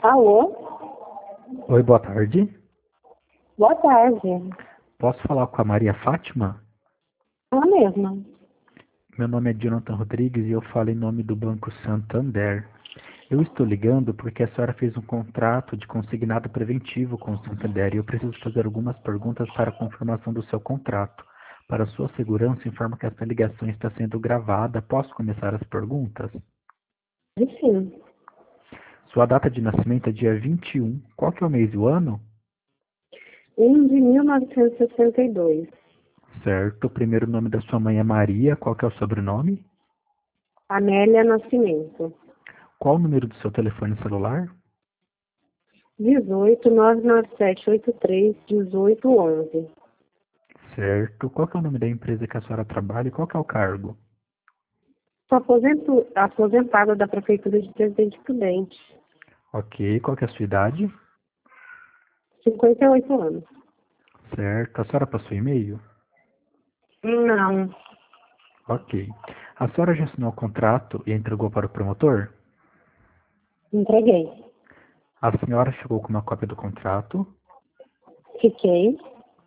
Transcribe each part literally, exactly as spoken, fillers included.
Alô? Oi, boa tarde. Boa tarde. Posso falar com a Maria Fátima? Ela mesma. Meu nome é Jonathan Rodrigues e eu falo em nome do Banco Santander. Eu estou ligando porque a senhora fez um contrato de consignado preventivo com o Santander e eu preciso fazer algumas perguntas para a confirmação do seu contrato. Para sua segurança, informo que essa ligação está sendo gravada. Posso começar as perguntas? Sim. Sua data de nascimento é dia vinte e um. Qual que é o mês e o ano? um de mil novecentos e sessenta e dois. Certo. O primeiro nome da sua mãe é Maria. Qual que é o sobrenome? Amélia Nascimento. Qual o número do seu telefone celular? dezoito, nove nove sete oito três, dezoito onze. Certo. Qual que é o nome da empresa que a senhora trabalha e qual que é o cargo? Sou aposento- aposentada da Prefeitura de Presidente Prudente. Ok. Qual que é a sua idade? cinquenta e oito anos. Certo. A senhora possui e-mail? Não. Ok. A senhora já assinou o contrato e entregou para o promotor? Entreguei. A senhora chegou com uma cópia do contrato? Fiquei.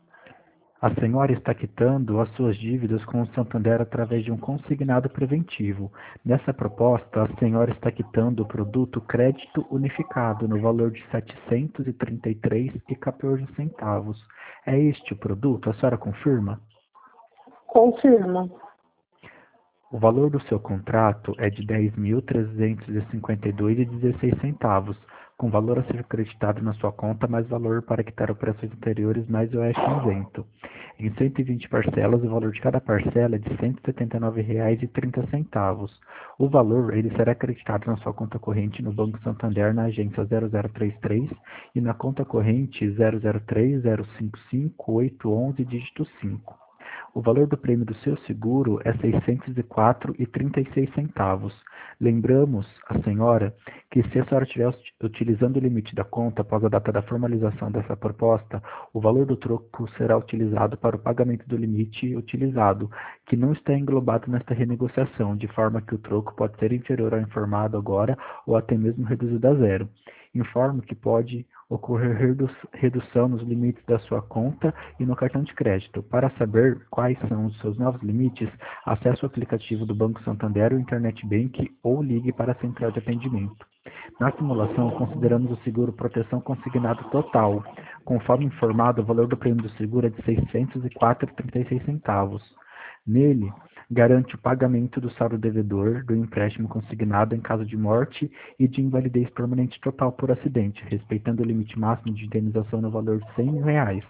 A senhora está quitando as suas dívidas com o Santander através de um consignado preventivo. Nessa proposta, a senhora está quitando o produto crédito unificado no valor de setecentos e trinta e três reais e quatorze centavos. É este o produto? A senhora confirma? Confirmo. O valor do seu contrato é de dez mil trezentos e cinquenta e dois reais e dezesseis centavos, com valor a ser creditado na sua conta, mais valor para quitar operações anteriores, mais o oeste isento. Em cento e vinte parcelas, o valor de cada parcela é de cento e setenta e nove reais e trinta centavos. O valor ele será creditado na sua conta corrente no Banco Santander, na agência zero zero três três e na conta corrente zero zero três zero cinco cinco oito um um, dígito cinco. O valor do prêmio do seu seguro é seiscentos e quatro reais e trinta e seis centavos. Lembramos a senhora que se a senhora estiver utilizando o limite da conta após a data da formalização dessa proposta, o valor do troco será utilizado para o pagamento do limite utilizado, que não está englobado nesta renegociação, de forma que o troco pode ser inferior ao informado agora ou até mesmo reduzido a zero. Informo que pode ocorrer redu- redução nos limites da sua conta e no cartão de crédito. Para saber quais são os seus novos limites, acesse o aplicativo do Banco Santander, o Internet Bank ou ligue para a central de atendimento. Na simulação, consideramos o seguro proteção consignado total. Conforme informado, o valor do prêmio do seguro é de seiscentos e quatro reais e trinta e seis centavos. Nele, garante o pagamento do saldo devedor do empréstimo consignado em caso de morte e de invalidez permanente total por acidente, respeitando o limite máximo de indenização no valor de cem mil reais.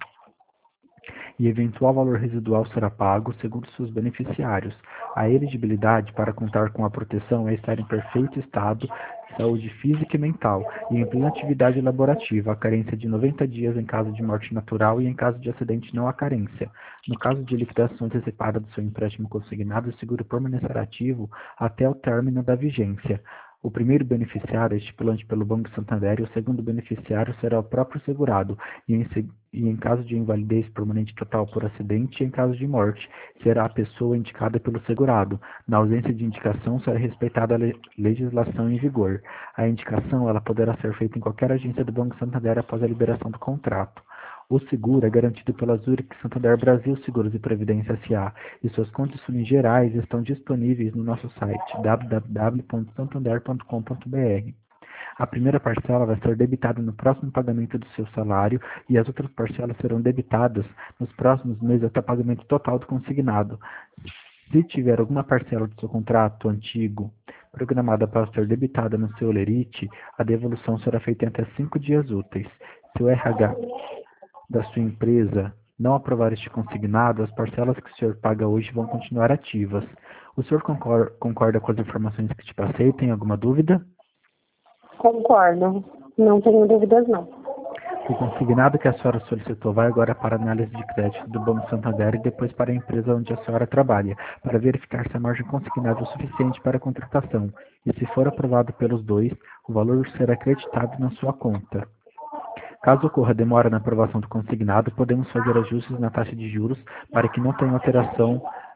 E eventual valor residual será pago segundo seus beneficiários. A elegibilidade para contar com a proteção é estar em perfeito estado de saúde física e mental e em plena atividade laborativa. A carência de noventa dias em caso de morte natural e em caso de acidente não há carência. No caso de liquidação antecipada do seu empréstimo consignado, o seguro permanecerá ativo até o término da vigência. O primeiro beneficiário é estipulante pelo Banco Santander e o segundo beneficiário será o próprio segurado, e em, e em caso de invalidez permanente total por acidente e em caso de morte, será a pessoa indicada pelo segurado. Na ausência de indicação, será respeitada a le legislação em vigor. A indicação ela poderá ser feita em qualquer agência do Banco Santander após a liberação do contrato. O seguro é garantido pela Zurich Santander Brasil Seguros e Previdência S A e suas condições gerais estão disponíveis no nosso site w w w ponto santander ponto com ponto b r. A primeira parcela vai ser debitada no próximo pagamento do seu salário e as outras parcelas serão debitadas nos próximos meses até o pagamento total do consignado. Se tiver alguma parcela do seu contrato antigo programada para ser debitada no seu lerite, a devolução será feita em até cinco dias úteis. Se o R H da sua empresa não aprovar este consignado, as parcelas que o senhor paga hoje vão continuar ativas. O senhor concor- concorda com as informações que te passei? Tem alguma dúvida? Concordo. Não tenho dúvidas, não. O consignado que a senhora solicitou vai agora para a análise de crédito do Banco Santander e depois para a empresa onde a senhora trabalha, para verificar se a margem consignada é suficiente para a contratação. E se for aprovado pelos dois, o valor será acreditado na sua conta. Caso ocorra demora na aprovação do consignado, podemos fazer ajustes na taxa de juros para que não tenha alteração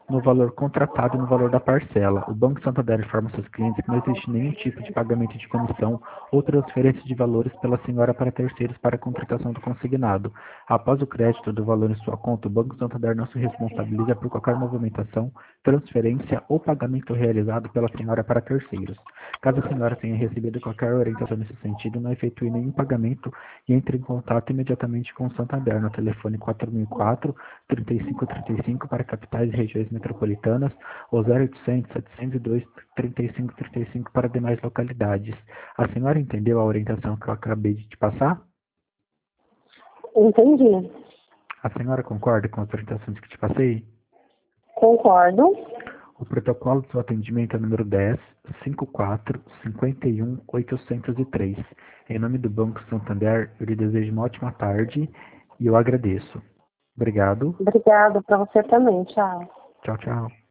no valor contratado e no valor da parcela. O Banco Santander informa seus clientes que não existe nenhum tipo de pagamento de comissão ou transferência de valores pela senhora para terceiros para a contratação do consignado. Após o crédito do valor em sua conta, o Banco Santander não se responsabiliza por qualquer movimentação, transferência ou pagamento realizado pela senhora para terceiros. Caso a senhora tenha recebido qualquer orientação nesse sentido, não efetue nenhum pagamento e entre em contato imediatamente com o Santander no telefone quatro mil e quatro, trinta e cinco trinta e cinco para capitais e regiões metropolitanas ou zero oitocentos, setecentos e dois, trinta e cinco trinta e cinco para demais localidades. A senhora entendeu a orientação que eu acabei de te passar? Entendi. A senhora concorda com as orientações que te passei? Concordo. O protocolo do seu atendimento é o número dez, cinquenta e quatro, cinquenta e um, oitocentos e três. Em nome do Banco Santander, eu lhe desejo uma ótima tarde e eu agradeço. Obrigado. Obrigado para você também. Tchau. Tchau, tchau.